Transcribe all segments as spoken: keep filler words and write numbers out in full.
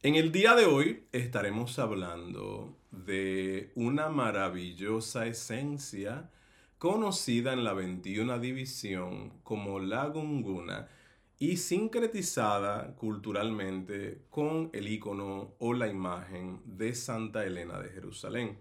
En el día de hoy estaremos hablando de una maravillosa esencia conocida en la veintiuna división como la gunguna y sincretizada culturalmente con el icono o la imagen de Santa Elena de Jerusalén.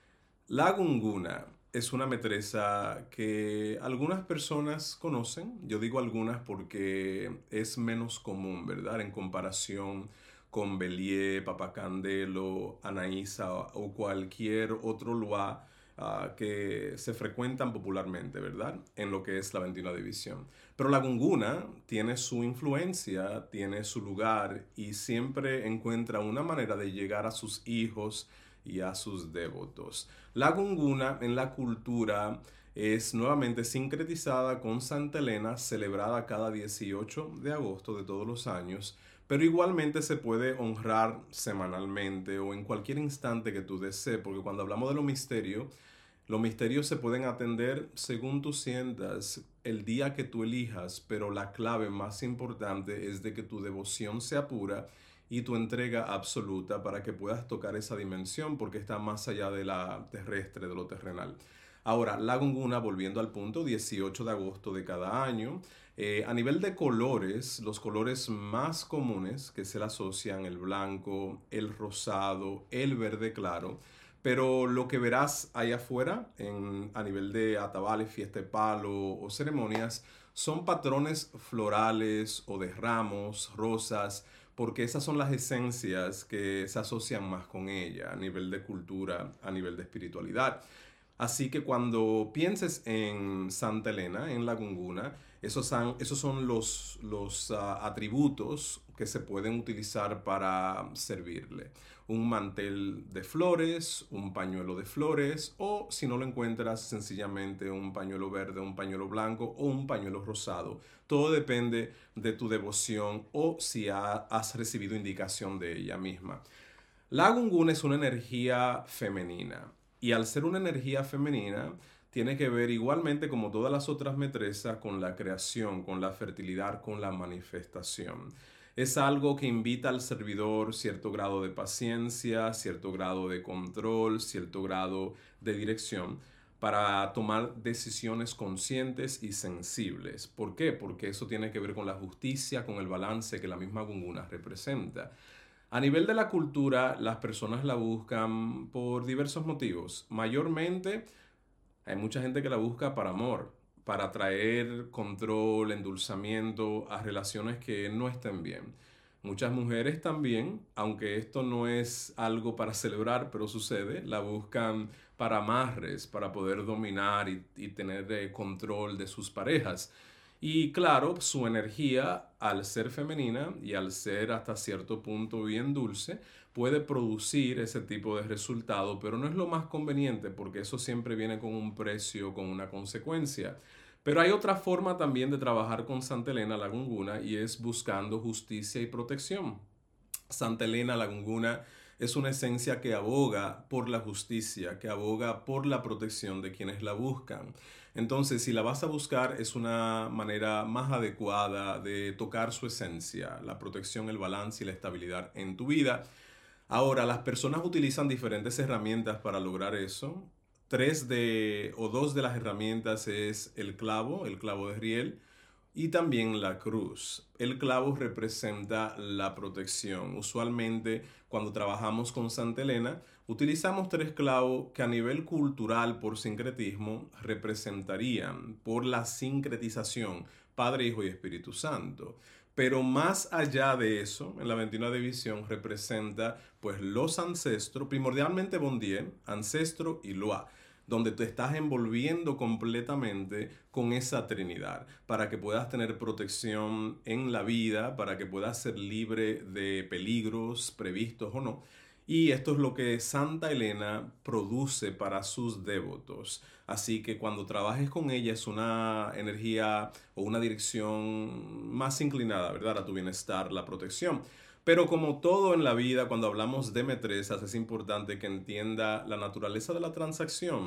La gunguna es una metresa que algunas personas conocen. Yo digo algunas porque es menos común, ¿verdad? En comparación con Bélier, Papacandelo, Anaísa o cualquier otro lugar uh, que se frecuentan popularmente, ¿verdad? En lo que es la veintiuna división. Pero la gunguna tiene su influencia, tiene su lugar y siempre encuentra una manera de llegar a sus hijos y a sus devotos. La gunguna en la cultura es nuevamente sincretizada con Santa Elena, celebrada cada dieciocho de agosto de todos los años, pero igualmente se puede honrar semanalmente o en cualquier instante que tú desees, porque cuando hablamos de los misterios, los misterios se pueden atender según tú sientas el día que tú elijas, pero la clave más importante es de que tu devoción sea pura y tu entrega absoluta para que puedas tocar esa dimensión porque está más allá de la terrestre, de lo terrenal. Ahora, la gunguna, volviendo al punto, dieciocho de agosto de cada año. Eh, a nivel de colores, los colores más comunes que se le asocian, el blanco, el rosado, el verde claro. Pero lo que verás allá afuera, en, a nivel de atabales, fiesta de palo o ceremonias, son patrones florales o de ramos, rosas, porque esas son las esencias que se asocian más con ella a nivel de cultura, a nivel de espiritualidad. Así que cuando pienses en Santa Elena, en la gunguna, esos son, esos son los, los uh, atributos que se pueden utilizar para servirle. Un mantel de flores, un pañuelo de flores o si no lo encuentras sencillamente un pañuelo verde, un pañuelo blanco o un pañuelo rosado. Todo depende de tu devoción o si ha, has recibido indicación de ella misma. La gunguna es una energía femenina y al ser una energía femenina tiene que ver igualmente como todas las otras metresas con la creación, con la fertilidad, con la manifestación. Es algo que invita al servidor cierto grado de paciencia, cierto grado de control, cierto grado de dirección para tomar decisiones conscientes y sensibles. ¿Por qué? Porque eso tiene que ver con la justicia, con el balance que la misma gunguna representa. A nivel de la cultura, las personas la buscan por diversos motivos. Mayormente, hay mucha gente que la busca para amor, para traer control, endulzamiento a relaciones que no estén bien. Muchas mujeres también, aunque esto no es algo para celebrar, pero sucede, la buscan para amarres, para poder dominar y, y tener eh, control de sus parejas. Y claro, su energía, al ser femenina y al ser hasta cierto punto bien dulce, puede producir ese tipo de resultado, pero no es lo más conveniente porque eso siempre viene con un precio, con una consecuencia. Pero hay otra forma también de trabajar con Santa Elena la Gunguna y es buscando justicia y protección. Santa Elena la Gunguna es una esencia que aboga por la justicia, que aboga por la protección de quienes la buscan. Entonces, si la vas a buscar, es una manera más adecuada de tocar su esencia, la protección, el balance y la estabilidad en tu vida. Ahora, las personas utilizan diferentes herramientas para lograr eso. Tres de o dos de las herramientas es el clavo, el clavo de riel, y también la cruz. El clavo representa la protección. Usualmente, cuando trabajamos con Santa Elena, utilizamos tres clavos que a nivel cultural, por sincretismo, representarían por la sincretización Padre, Hijo y Espíritu Santo. Pero más allá de eso, en la veintiuna división representa pues los ancestros, primordialmente Bondien, ancestro y Loa, donde te estás envolviendo completamente con esa Trinidad, para que puedas tener protección en la vida, para que puedas ser libre de peligros previstos o no. Y esto es lo que Santa Elena produce para sus devotos. Así que cuando trabajes con ella es una energía o una dirección más inclinada, ¿verdad? A tu bienestar, la protección. Pero como todo en la vida, cuando hablamos de metresas, es importante que entienda la naturaleza de la transacción.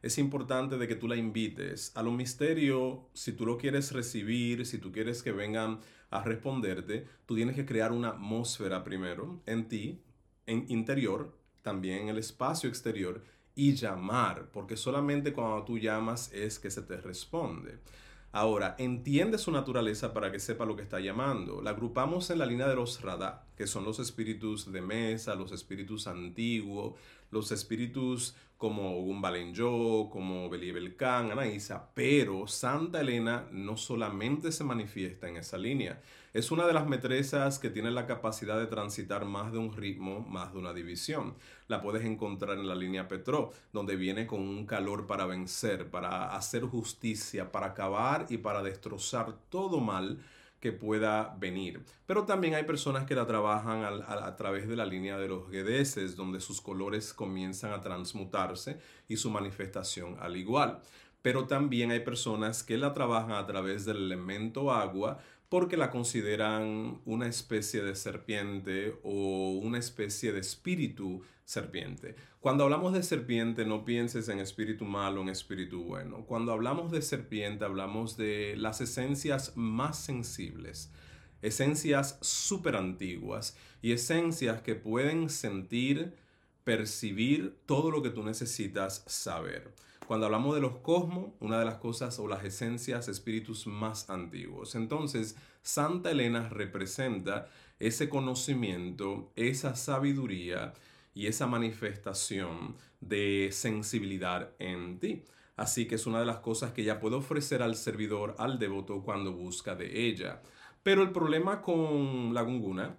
es importante de que tú la invites a los misterios. Si tú lo quieres recibir, si tú quieres que vengan a responderte, tú tienes que crear una atmósfera primero en ti, en interior, también en el espacio exterior, y llamar, porque solamente cuando tú llamas es que se te responde. Ahora, entiende su naturaleza para que sepa lo que está llamando. La agrupamos en la línea de los Radha, que son los espíritus de mesa, los espíritus antiguos, los espíritus como Gumbalenyo, como Beliebel Khan, Anaísa, pero Santa Elena no solamente se manifiesta en esa línea. Es una de las metresas que tiene la capacidad de transitar más de un ritmo, más de una división. La puedes encontrar en la línea Petró, donde viene con un calor para vencer, para hacer justicia, para acabar y para destrozar todo mal que pueda venir. Pero también hay personas que la trabajan a, a, a través de la línea de los Guedeses, donde sus colores comienzan a transmutarse y su manifestación al igual. Pero también hay personas que la trabajan a través del elemento agua, porque la consideran una especie de serpiente o una especie de espíritu serpiente. Cuando hablamos de serpiente, no pienses en espíritu malo o en espíritu bueno. Cuando hablamos de serpiente, hablamos de las esencias más sensibles, esencias súper antiguas y esencias que pueden sentir, percibir todo lo que tú necesitas saber. Cuando hablamos de los cosmos, una de las cosas o las esencias, espíritus más antiguos. Entonces, Santa Elena representa ese conocimiento, esa sabiduría y esa manifestación de sensibilidad en ti. Así que es una de las cosas que ella puede ofrecer al servidor, al devoto, cuando busca de ella. Pero el problema con la gunguna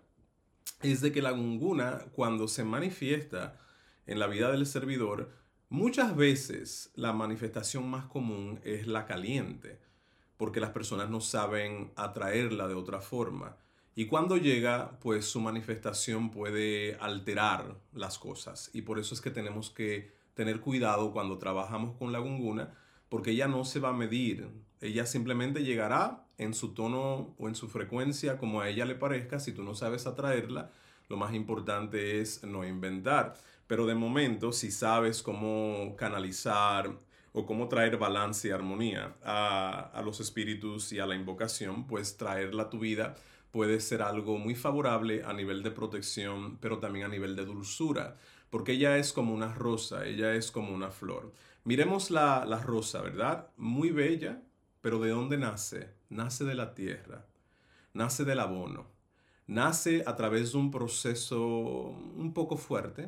es de que la gunguna, cuando se manifiesta en la vida del servidor, muchas veces la manifestación más común es la caliente, porque las personas no saben atraerla de otra forma. Y cuando llega, pues su manifestación puede alterar las cosas. Y por eso es que tenemos que tener cuidado cuando trabajamos con la gunguna, porque ella no se va a medir. Ella simplemente llegará en su tono o en su frecuencia como a ella le parezca. Si tú no sabes atraerla, lo más importante es no inventar. Pero de momento, si sabes cómo canalizar o cómo traer balance y armonía a, a los espíritus y a la invocación, pues traerla a tu vida puede ser algo muy favorable a nivel de protección, pero también a nivel de dulzura, porque ella es como una rosa, ella es como una flor. Miremos la, la rosa, ¿verdad? Muy bella, pero ¿de dónde nace? Nace de la tierra, nace del abono, nace a través de un proceso un poco fuerte,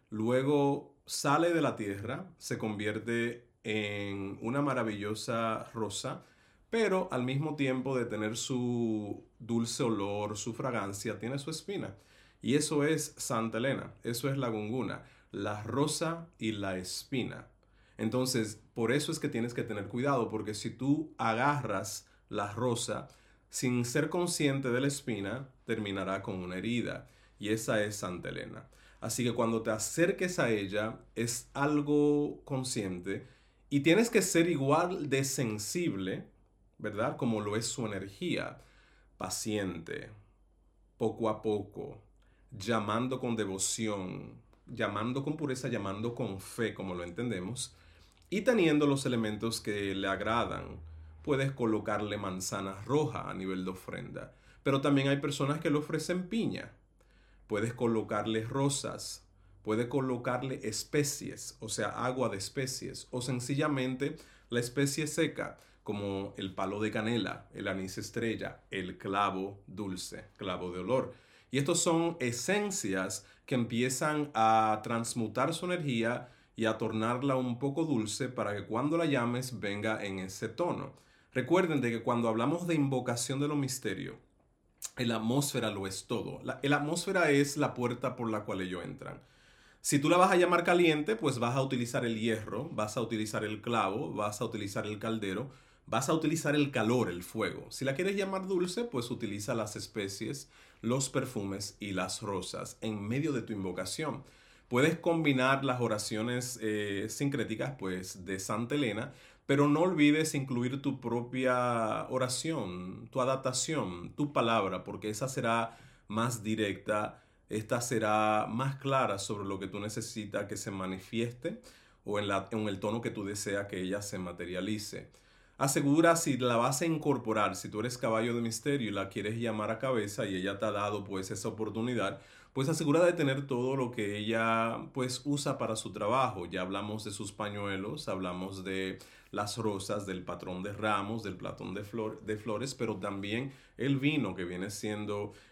luego sale de la tierra, se convierte en una maravillosa rosa, pero al mismo tiempo de tener su dulce olor, su fragancia, tiene su espina. Y eso es Santa Elena, eso es la gunguna, la rosa y la espina. Entonces, por eso es que tienes que tener cuidado, porque si tú agarras la rosa sin ser consciente de la espina, terminará con una herida. Y esa es Santa Elena. Así que cuando te acerques a ella, es algo consciente y tienes que ser igual de sensible, ¿verdad? Como lo es su energía, paciente, poco a poco, llamando con devoción, llamando con pureza, llamando con fe, como lo entendemos, y teniendo los elementos que le agradan. Puedes colocarle manzana roja a nivel de ofrenda, pero también hay personas que le ofrecen piña. Puedes colocarle rosas, puedes colocarle especies, o sea, agua de especies, o sencillamente la especie seca, como el palo de canela, el anís estrella, el clavo dulce, clavo de olor. Y estos son esencias que empiezan a transmutar su energía y a tornarla un poco dulce para que cuando la llames venga en ese tono. Recuerden de que cuando hablamos de invocación de los misterios, la atmósfera lo es todo. La, la atmósfera es la puerta por la cual ellos entran. Si tú la vas a llamar caliente, pues vas a utilizar el hierro, vas a utilizar el clavo, vas a utilizar el caldero, vas a utilizar el calor, el fuego. Si la quieres llamar dulce, pues utiliza las especies, los perfumes y las rosas en medio de tu invocación. Puedes combinar las oraciones eh, sincréticas, pues, de Santa Elena, pero no olvides incluir tu propia oración, tu adaptación, tu palabra, porque esa será más directa, esta será más clara sobre lo que tú necesitas que se manifieste o en, la, en el tono que tú deseas que ella se materialice. Asegura si la vas a incorporar, si tú eres caballo de misterio y la quieres llamar a cabeza y ella te ha dado pues esa oportunidad, pues asegura de tener todo lo que ella pues usa para su trabajo. Ya hablamos de sus pañuelos, hablamos de las rosas, del patrón de ramos, del platón de, flor, de flores, pero también el vino que viene siendo uh,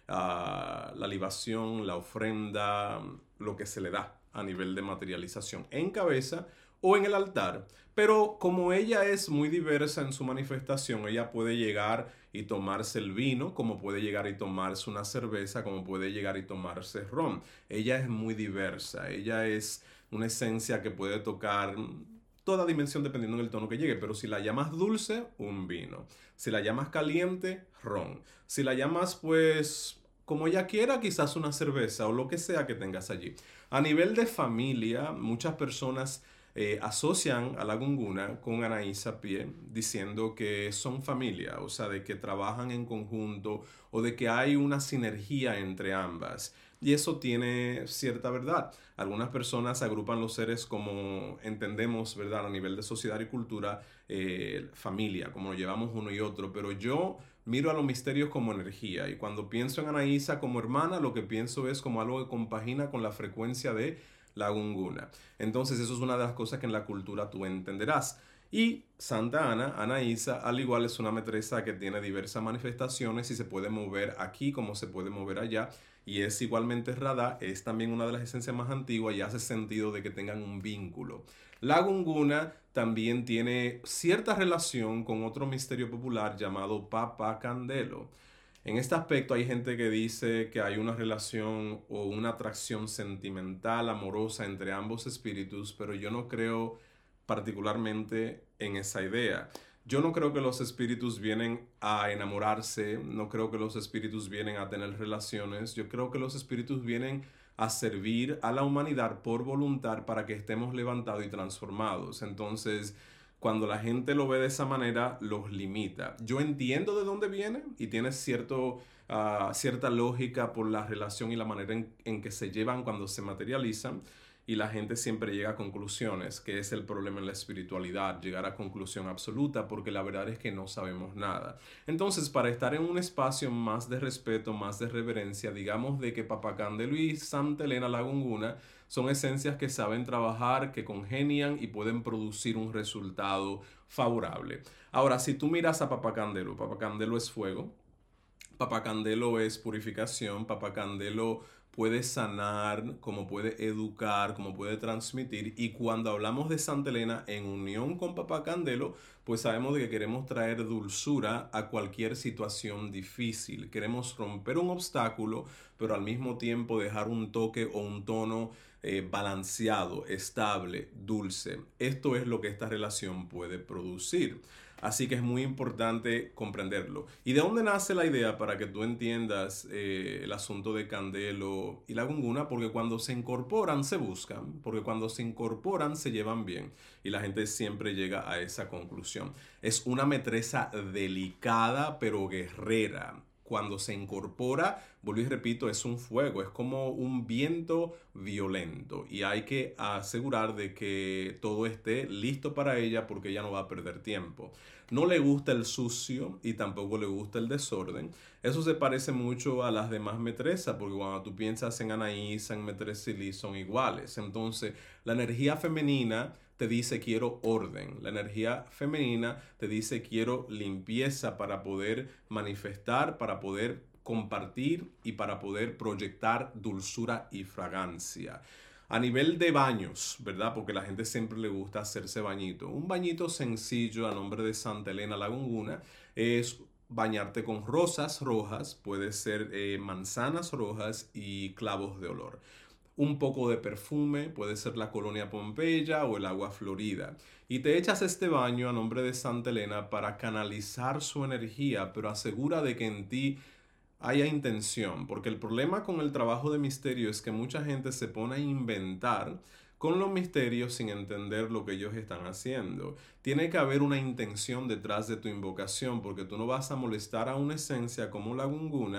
la libación, la ofrenda, lo que se le da a nivel de materialización en cabeza o en el altar. Pero como ella es muy diversa en su manifestación, ella puede llegar y tomarse el vino, como puede llegar y tomarse una cerveza, como puede llegar y tomarse ron. Ella es muy diversa, ella es una esencia que puede tocar toda dimensión dependiendo del tono que llegue, pero si la llamas dulce, un vino. Si la llamas caliente, ron. Si la llamas pues como ella quiera, quizás una cerveza o lo que sea que tengas allí. A nivel de familia, muchas personas eh, asocian a la gunguna con Anaís Sapie, diciendo que son familia, o sea, de que trabajan en conjunto o de que hay una sinergia entre ambas. Y eso tiene cierta verdad. Algunas personas agrupan los seres como entendemos, ¿verdad? A nivel de sociedad y cultura, eh, familia, como lo llevamos uno y otro. Pero yo miro a los misterios como energía. Y cuando pienso en Anaísa como hermana, lo que pienso es como algo que compagina con la frecuencia de la gunguna. Entonces eso es una de las cosas que en la cultura tú entenderás. Y Santa Ana, Anaísa, al igual es una metresa que tiene diversas manifestaciones y se puede mover aquí como se puede mover allá. Y es igualmente Radha, es también una de las esencias más antiguas y hace sentido de que tengan un vínculo. La gunguna también tiene cierta relación con otro misterio popular llamado Papa Candelo. En este aspecto hay gente que dice que hay una relación o una atracción sentimental, amorosa entre ambos espíritus, pero yo no creo particularmente en esa idea. Yo no creo que los espíritus vienen a enamorarse, no creo que los espíritus vienen a tener relaciones, yo creo que los espíritus vienen a servir a la humanidad por voluntad para que estemos levantados y transformados. Entonces, cuando la gente lo ve de esa manera, los limita. Yo entiendo de dónde viene y tiene cierto, uh, cierta lógica por la relación y la manera en, en que se llevan cuando se materializan. Y la gente siempre llega a conclusiones, que es el problema en la espiritualidad, llegar a conclusión absoluta, porque la verdad es que no sabemos nada. Entonces, para estar en un espacio más de respeto, más de reverencia, digamos de que Papa Candelo y Santa Elena la Gunguna son esencias que saben trabajar, que congenian y pueden producir un resultado favorable. Ahora, si tú miras a Papa Candelo, Papa Candelo es fuego, Papa Candelo es purificación, Papa Candelo puede sanar, como puede educar, como puede transmitir. Y cuando hablamos de Santa Elena en unión con Papa Candelo, pues sabemos de que queremos traer dulzura a cualquier situación difícil. Queremos romper un obstáculo, pero al mismo tiempo dejar un toque o un tono eh, balanceado, estable, dulce. Esto es lo que esta relación puede producir. Así que es muy importante comprenderlo. ¿Y de dónde nace la idea para que tú entiendas eh, el asunto de Candelo y la Gunguna? Porque cuando se incorporan se buscan, porque cuando se incorporan se llevan bien. Y la gente siempre llega a esa conclusión. Es una metresa delicada pero guerrera. Cuando se incorpora, vuelvo y repito, es un fuego, es como un viento violento y hay que asegurar de que todo esté listo para ella porque ella no va a perder tiempo. No le gusta el sucio y tampoco le gusta el desorden. Eso se parece mucho a las demás metresas porque cuando tú piensas en Anaísa, en Metresili son iguales. Entonces, la energía femenina te dice quiero orden. La energía femenina te dice quiero limpieza para poder manifestar, para poder compartir y para poder proyectar dulzura y fragancia. A nivel de baños, ¿verdad? Porque a la gente siempre le gusta hacerse bañito. Un bañito sencillo a nombre de Santa Elena la Gunguna es bañarte con rosas rojas, puede ser eh, manzanas rojas y clavos de olor. Un poco de perfume, puede ser la colonia Pompeya o el agua florida. Y te echas este baño a nombre de Santa Elena para canalizar su energía, pero asegura de que en ti haya intención, porque el problema con el trabajo de misterio es que mucha gente se pone a inventar con los misterios sin entender lo que ellos están haciendo. Tiene que haber una intención detrás de tu invocación, porque tú no vas a molestar a una esencia como la Gunguna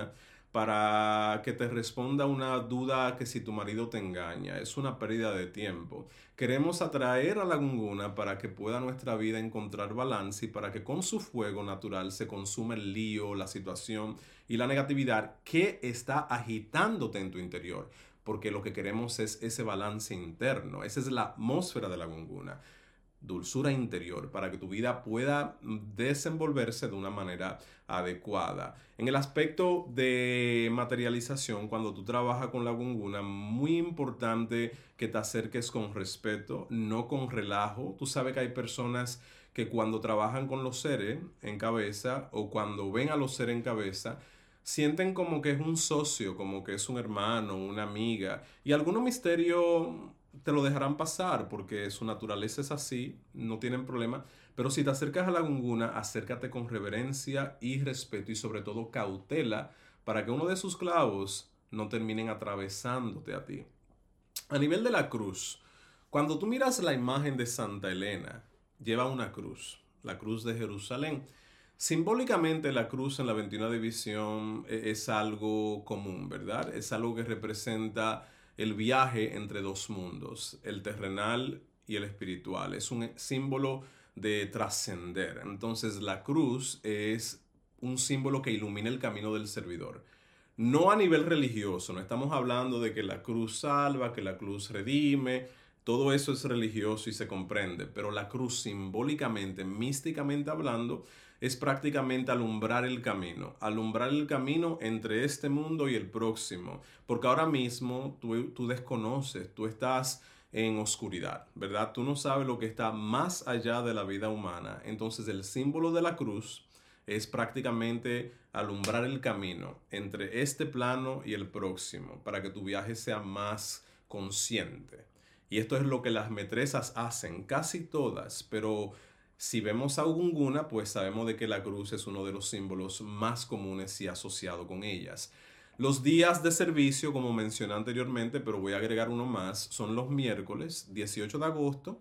para que te responda una duda que si tu marido te engaña. Es una pérdida de tiempo. Queremos atraer a la gunguna para que pueda nuestra vida encontrar balance y para que con su fuego natural se consuma el lío, la situación y la negatividad que está agitándote en tu interior. Porque lo que queremos es ese balance interno. Esa es la atmósfera de la gunguna. Dulzura interior para que tu vida pueda desenvolverse de una manera adecuada. En el aspecto de materialización, cuando tú trabajas con la gunguna, muy importante que te acerques con respeto, no con relajo. Tú sabes que hay personas que cuando trabajan con los seres en cabeza o cuando ven a los seres en cabeza, sienten como que es un socio, como que es un hermano, una amiga, y algunos misterios te lo dejarán pasar porque su naturaleza es así, no tienen problema, pero si te acercas a la gunguna, acércate con reverencia y respeto y sobre todo cautela para que uno de sus clavos no terminen atravesándote a ti. A nivel de la cruz, cuando tú miras la imagen de Santa Elena, lleva una cruz, la cruz de Jerusalén. Simbólicamente la cruz en la veintiuna división es algo común, ¿verdad? Es algo que representa el viaje entre dos mundos, el terrenal y el espiritual. Es un símbolo de trascender. Entonces la cruz es un símbolo que ilumina el camino del servidor. No a nivel religioso, no estamos hablando de que la cruz salva, que la cruz redime, todo eso es religioso y se comprende, pero la cruz simbólicamente, místicamente hablando, es prácticamente alumbrar el camino, alumbrar el camino entre este mundo y el próximo, porque ahora mismo tú, tú desconoces, tú estás en oscuridad, ¿verdad? Tú no sabes lo que está más allá de la vida humana, entonces el símbolo de la cruz es prácticamente alumbrar el camino entre este plano y el próximo, para que tu viaje sea más consciente. Y esto es lo que las metresas hacen, casi todas, pero si vemos a Gunguna, pues sabemos de que la cruz es uno de los símbolos más comunes y asociado con ellas. Los días de servicio, como mencioné anteriormente, pero voy a agregar uno más, son los miércoles dieciocho de agosto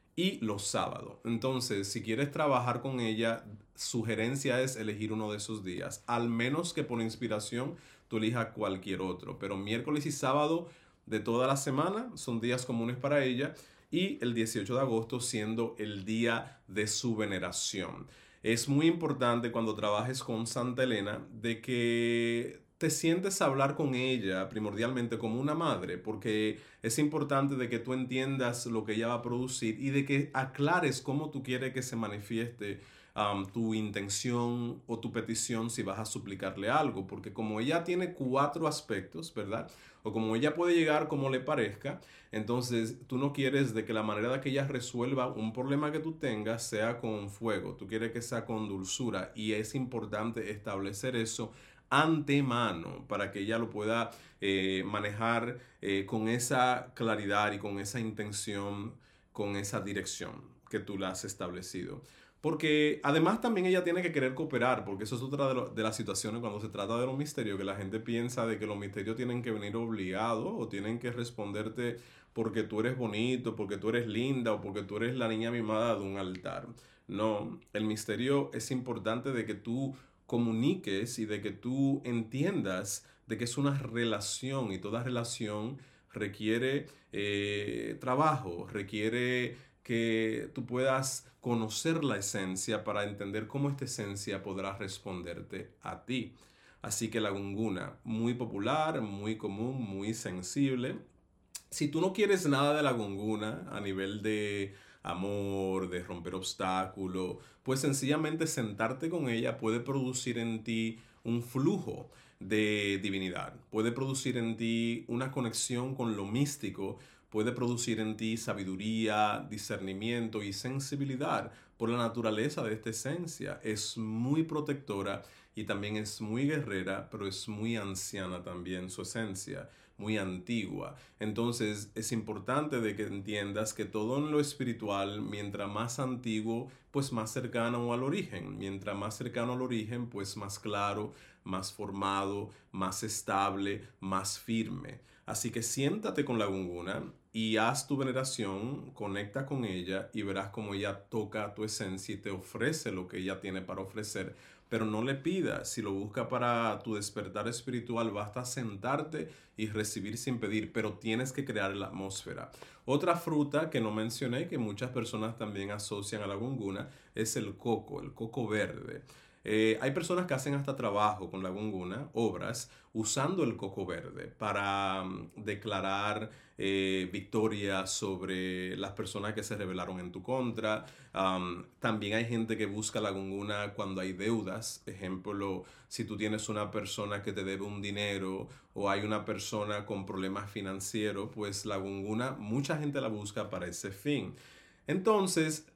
y los sábados. Entonces, si quieres trabajar con ella, sugerencia es elegir uno de esos días, al menos que por inspiración tú elijas cualquier otro, pero miércoles y sábado de toda la semana son días comunes para ella y el dieciocho de agosto siendo el día de su veneración. Es muy importante cuando trabajes con Santa Elena de que te sientes a hablar con ella primordialmente como una madre, porque es importante de que tú entiendas lo que ella va a producir y de que aclares cómo tú quieres que se manifieste um, tu intención o tu petición si vas a suplicarle algo, porque como ella tiene cuatro aspectos, ¿verdad? O como ella puede llegar como le parezca, entonces tú no quieres de que la manera de que ella resuelva un problema que tú tengas sea con fuego, tú quieres que sea con dulzura y es importante establecer eso antemano para que ella lo pueda eh, manejar eh, con esa claridad y con esa intención, con esa dirección que tú la has establecido. Porque además también ella tiene que querer cooperar, porque eso es otra de, lo, de las situaciones cuando se trata de los misterios, que la gente piensa de que los misterios tienen que venir obligados o tienen que responderte porque tú eres bonito, porque tú eres linda o porque tú eres la niña mimada de un altar. No, el misterio es importante de que tú comuniques y de que tú entiendas de que es una relación y toda relación requiere eh, trabajo, requiere que tú puedas conocer la esencia para entender cómo esta esencia podrá responderte a ti. Así que la gunguna, muy popular, muy común, muy sensible. Si tú no quieres nada de la gunguna a nivel de amor, de romper obstáculos, pues sencillamente sentarte con ella puede producir en ti un flujo de divinidad, puede producir en ti una conexión con lo místico, puede producir en ti sabiduría, discernimiento y sensibilidad por la naturaleza de esta esencia. Es muy protectora y también es muy guerrera, pero es muy anciana también su esencia, muy antigua. Entonces es importante de que entiendas que todo en lo espiritual, mientras más antiguo, pues más cercano al origen. Mientras más cercano al origen, pues más claro, más formado, más estable, más firme. Así que siéntate con la gunguna y haz tu veneración, conecta con ella y verás cómo ella toca tu esencia y te ofrece lo que ella tiene para ofrecer pero no le pidas. Si lo busca para tu despertar espiritual, basta sentarte y recibir sin pedir, pero tienes que crear la atmósfera. Otra fruta que no mencioné, que muchas personas también asocian a la gunguna, es el coco, el coco verde. Eh, hay personas que hacen hasta trabajo con la gunguna, obras, usando el coco verde para um, declarar eh, victoria sobre las personas que se rebelaron en tu contra. Um, también hay gente que busca la gunguna cuando hay deudas. Ejemplo, si tú tienes una persona que te debe un dinero o hay una persona con problemas financieros, pues la gunguna, mucha gente la busca para ese fin. Entonces,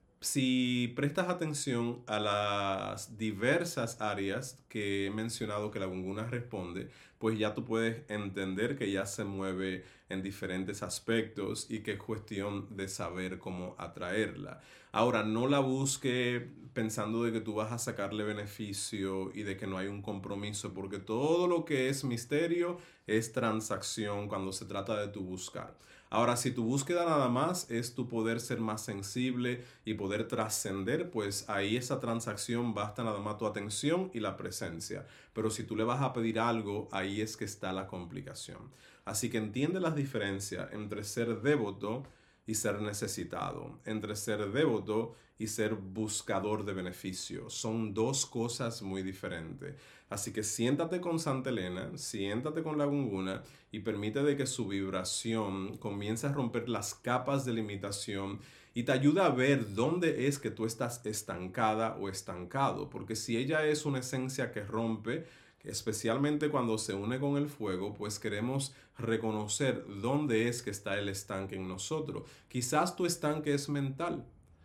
si prestas atención a las diversas áreas que he mencionado que la gunguna responde, pues ya tú puedes entender que ya se mueve en diferentes aspectos y que es cuestión de saber cómo atraerla. Ahora, no la busque pensando de que tú vas a sacarle beneficio y de que no hay un compromiso, porque todo lo que es misterio es transacción cuando se trata de tu buscar. Ahora, si tu búsqueda nada más es tu poder ser más sensible y poder trascender, pues ahí esa transacción basta nada más tu atención y la presencia. Pero si tú le vas a pedir algo, ahí es que está la complicación. Así que entiende las diferencias entre ser devoto y ser necesitado, entre ser devoto y ser buscador de beneficio. Son dos cosas muy diferentes. Así que siéntate con Santa Elena, siéntate con la gunguna y permite de que su vibración comience a romper las capas de limitación y te ayuda a ver dónde es que tú estás estancada o estancado. Porque si ella es una esencia que rompe, especialmente cuando se une con el fuego, pues queremos reconocer dónde es que está el estanque en nosotros. Quizás tu estanque es mental.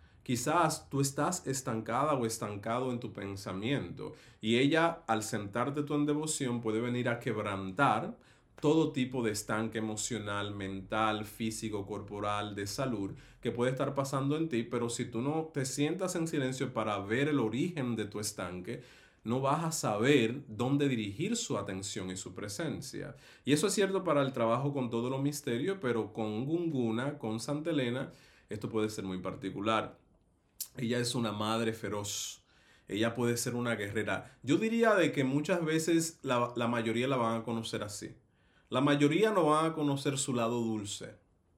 Quizás tú estás estancada o estancado en tu pensamiento y ella, al sentarte tú en devoción, puede venir a quebrantar todo tipo de estanque emocional, mental, físico, corporal, de salud que puede estar pasando en ti, pero si tú no te sientas en silencio para ver el origen de tu estanque, no vas a saber dónde dirigir su atención y su presencia. Y eso es cierto para el trabajo con todo lo misterio, pero con Gunguna, con Santa Elena, esto puede ser muy particular. Ella es una madre feroz. Ella puede ser una guerrera. Yo diría de que muchas veces la, la mayoría la van a conocer así. La mayoría no van a conocer su lado dulce.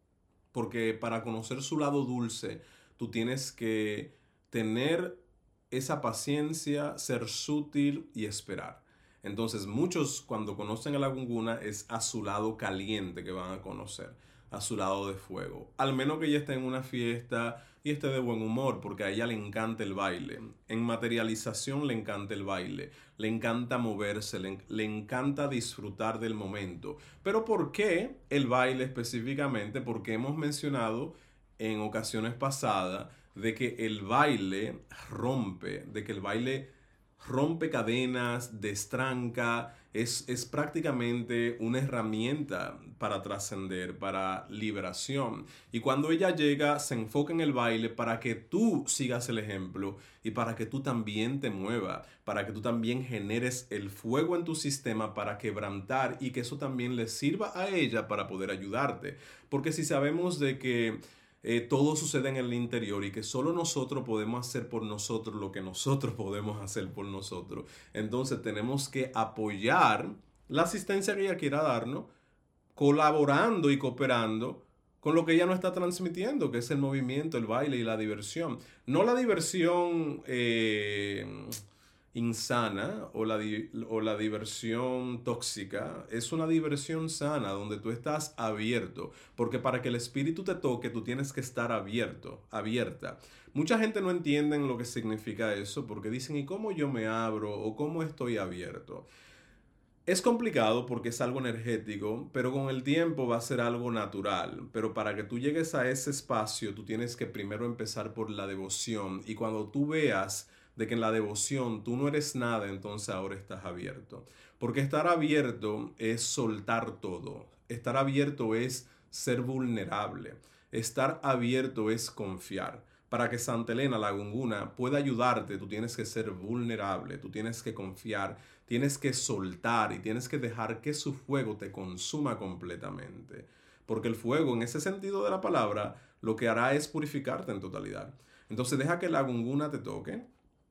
Porque para conocer su lado dulce, tú tienes que tener esa paciencia, ser sutil y esperar. Entonces, muchos cuando conocen a la gunguna es a su lado caliente que van a conocer, a su lado de fuego. Al menos que ella esté en una fiesta y esté de buen humor, porque a ella le encanta el baile. En materialización le encanta el baile, le encanta moverse, le, le encanta disfrutar del momento. Pero ¿por qué el baile específicamente? Porque hemos mencionado en ocasiones pasadas de que el baile rompe, de que el baile rompe cadenas, destranca, es, es prácticamente una herramienta para trascender, para liberación. Y cuando ella llega, se enfoca en el baile para que tú sigas el ejemplo y para que tú también te muevas, para que tú también generes el fuego en tu sistema para quebrantar y que eso también le sirva a ella para poder ayudarte. Porque si sabemos de que eh, todo sucede en el interior y que solo nosotros podemos hacer por nosotros lo que nosotros podemos hacer por nosotros, entonces tenemos que apoyar la asistencia que ella quiera darnos, colaborando y cooperando con lo que ella nos está transmitiendo, que es el movimiento, el baile y la diversión. No la diversión eh, insana o la, di o la diversión tóxica, es una diversión sana donde tú estás abierto, porque para que el espíritu te toque tú tienes que estar abierto, abierta. Mucha gente no entiende lo que significa eso porque dicen, ¿y cómo yo me abro o cómo estoy abierto? Es complicado porque es algo energético, pero con el tiempo va a ser algo natural. Pero para que tú llegues a ese espacio, tú tienes que primero empezar por la devoción. Y cuando tú veas de que en la devoción tú no eres nada, entonces ahora estás abierto. Porque estar abierto es soltar todo. Estar abierto es ser vulnerable. Estar abierto es confiar. Para que Santa Elena, la gunguna, pueda ayudarte, tú tienes que ser vulnerable, tú tienes que confiar, tienes que soltar y tienes que dejar que su fuego te consuma completamente. Porque el fuego, en ese sentido de la palabra, lo que hará es purificarte en totalidad. Entonces deja que la gunguna te toque,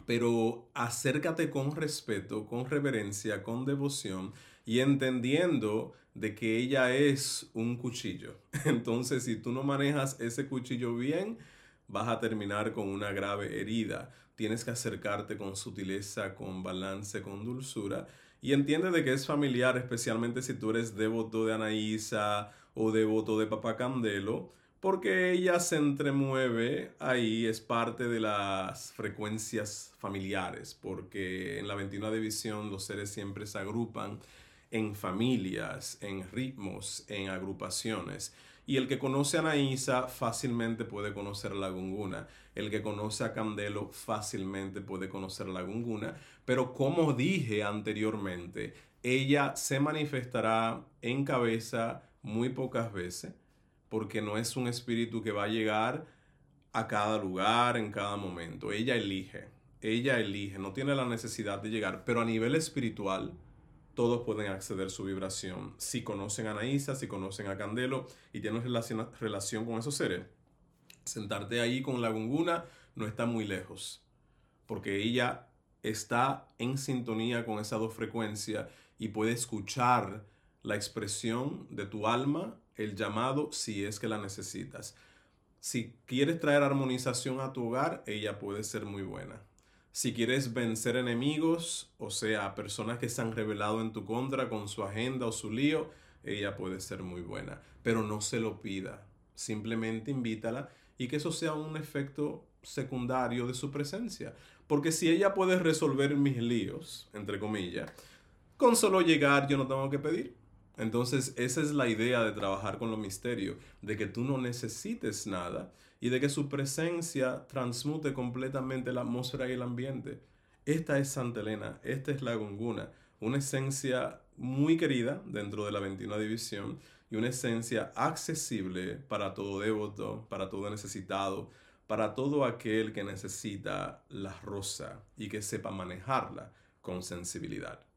pero acércate con respeto, con reverencia, con devoción y entendiendo de que ella es un cuchillo. Entonces, si tú no manejas ese cuchillo bien, vas a terminar con una grave herida. Tienes que acercarte con sutileza, con balance, con dulzura. Y entiende de que es familiar, especialmente si tú eres devoto de Anaísa o devoto de Papá Candelo, porque ella se entremueve ahí, es parte de las frecuencias familiares, porque en la veintiuna división los seres siempre se agrupan en familias, en ritmos, en agrupaciones. Y el que conoce a Anaísa fácilmente puede conocer la Gunguna. El que conoce a Candelo fácilmente puede conocer la Gunguna. Pero como dije anteriormente, ella se manifestará en cabeza muy pocas veces, porque no es un espíritu que va a llegar a cada lugar, en cada momento. Ella elige, ella elige, no tiene la necesidad de llegar, pero a nivel espiritual, todos pueden acceder a su vibración. Si conocen a Anaísa, si conocen a Candelo y tienen relación, relación con esos seres, sentarte ahí con la Gunguna no está muy lejos, porque ella está en sintonía con esas dos frecuencias y puede escuchar la expresión de tu alma, el llamado, si es que la necesitas. Si quieres traer armonización a tu hogar, ella puede ser muy buena. Si quieres vencer enemigos, o sea, personas que se han rebelado en tu contra con su agenda o su lío, ella puede ser muy buena. Pero no se lo pida. Simplemente invítala y que eso sea un efecto secundario de su presencia. Porque si ella puede resolver mis líos, entre comillas, con solo llegar yo no tengo que pedir. Entonces esa es la idea de trabajar con los misterios, de que tú no necesites nada y de que su presencia transmute completamente la atmósfera y el ambiente. Esta es Santa Elena, esta es la Gunguna, una esencia muy querida dentro de la veintiuna división y una esencia accesible para todo devoto, para todo necesitado, para todo aquel que necesita la rosa y que sepa manejarla con sensibilidad.